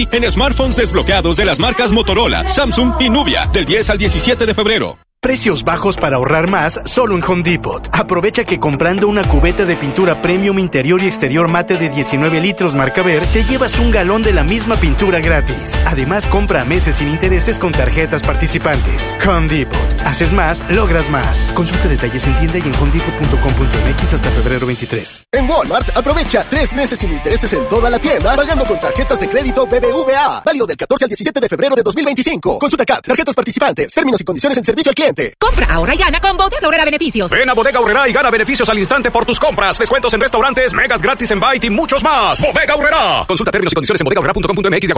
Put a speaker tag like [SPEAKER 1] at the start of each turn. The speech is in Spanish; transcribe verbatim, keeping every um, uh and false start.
[SPEAKER 1] sí en smartphones desbloqueados de las marcas Motorola, Samsung y Nubia, del diez al diecisiete de febrero.
[SPEAKER 2] Precios bajos para ahorrar más solo en Home Depot. Aprovecha que comprando una cubeta de pintura premium interior y exterior mate de diecinueve litros marca Ver, te llevas un galón de la misma pintura gratis. Además, compra a meses sin intereses con tarjetas participantes. Home Depot. Haces más, logras más. Consulta detalles en tienda y en home depot punto com punto m x hasta febrero veintitrés.
[SPEAKER 3] En Walmart, aprovecha tres meses sin intereses en toda la tienda, pagando con tarjetas de crédito B B V A. Válido del catorce al diecisiete de febrero de dos mil veinticinco. Consulta C A T, tarjetas participantes, términos y condiciones en servicio al cliente.
[SPEAKER 4] Compra ahora y gana con Bodega Aurrera Beneficios.
[SPEAKER 5] Ven a Bodega Aurrera y gana beneficios al instante por tus compras. Descuentos en restaurantes, megas gratis en Bite y muchos más. Bodega Aurrera. Consulta términos y condiciones en bodega aurrera punto com punto m x.